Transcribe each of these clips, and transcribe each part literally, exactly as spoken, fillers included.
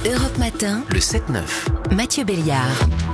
Europe Matin, Le sept neuf. Mathieu Béliard.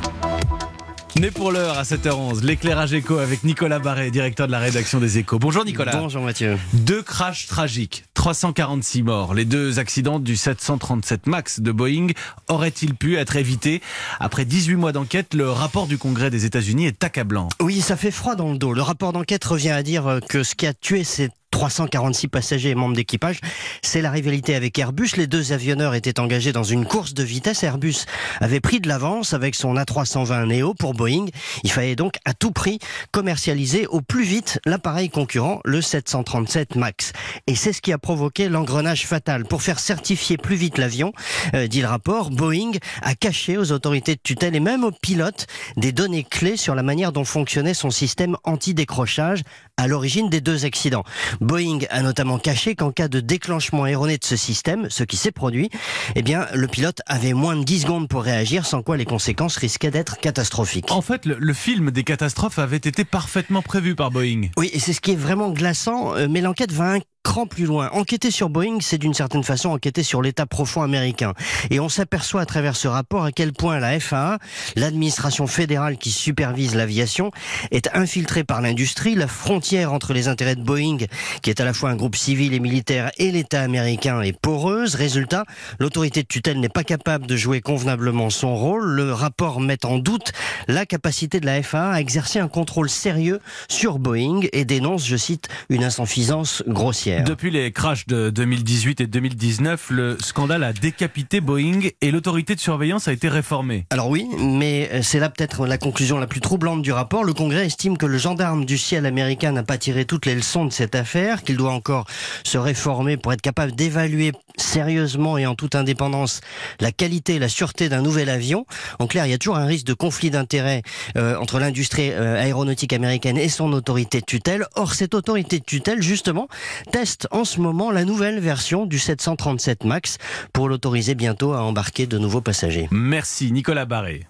Mais pour l'heure, à sept heures onze, l'éclairage éco avec Nicolas Barret, directeur de la rédaction des Échos. Bonjour Nicolas. Bonjour Mathieu. Deux crashs tragiques, trois cent quarante-six morts. Les deux accidents du sept cent trente-sept MAX de Boeing auraient-ils pu être évités? Après dix-huit mois d'enquête, le rapport du Congrès des États-Unis est accablant. Oui, ça fait froid dans le dos. Le rapport d'enquête revient à dire que ce qui a tué ces trois cent quarante-six passagers et membres d'équipage, c'est la rivalité avec Airbus. Les deux avionneurs étaient engagés dans une course de vitesse. Airbus avait pris de l'avance avec son A trois cent vingt Neo pour Boeing. Il fallait donc à tout prix commercialiser au plus vite l'appareil concurrent, le sept cent trente-sept MAX. Et c'est ce qui a provoqué l'engrenage fatal. Pour faire certifier plus vite l'avion, euh, dit le rapport, Boeing a caché aux autorités de tutelle et même aux pilotes des données clés sur la manière dont fonctionnait son système anti-décrochage à l'origine des deux accidents. Boeing a notamment caché qu'en cas de déclenchement erroné de ce système, ce qui s'est produit, eh bien, le pilote avait moins de dix secondes pour réagir, sans quoi les conséquences risquaient d'être catastrophiques. En fait, le, le film des catastrophes avait été parfaitement prévu par Boeing. Oui, et c'est ce qui est vraiment glaçant, mais l'enquête va un cran plus loin. Enquêter sur Boeing, c'est d'une certaine façon enquêter sur l'état profond américain. Et on s'aperçoit à travers ce rapport à quel point la F A A, l'administration fédérale qui supervise l'aviation, est infiltrée par l'industrie. La frontière entre les intérêts de Boeing, qui est à la fois un groupe civil et militaire, et l'État américain est poreuse. Résultat, l'autorité de tutelle n'est pas capable de jouer convenablement son rôle. Le rapport met en doute la capacité de la F A A à exercer un contrôle sérieux sur Boeing et dénonce, je cite, une insuffisance grossière. Depuis les crashs de deux mille dix-huit et deux mille dix-neuf, le scandale a décapité Boeing et l'autorité de surveillance a été réformée. Alors oui, mais c'est là peut-être la conclusion la plus troublante du rapport. Le Congrès estime que le gendarme du ciel américain n'a pas tiré toutes les leçons de cette affaire, qu'il doit encore se réformer pour être capable d'évaluer sérieusement et en toute indépendance la qualité et la sûreté d'un nouvel avion. En clair, il y a toujours un risque de conflit d'intérêts euh, entre l'industrie euh, aéronautique américaine et son autorité de tutelle. Or, cette autorité de tutelle, justement, teste en ce moment la nouvelle version du sept cent trente-sept MAX pour l'autoriser bientôt à embarquer de nouveaux passagers. Merci Nicolas Barret.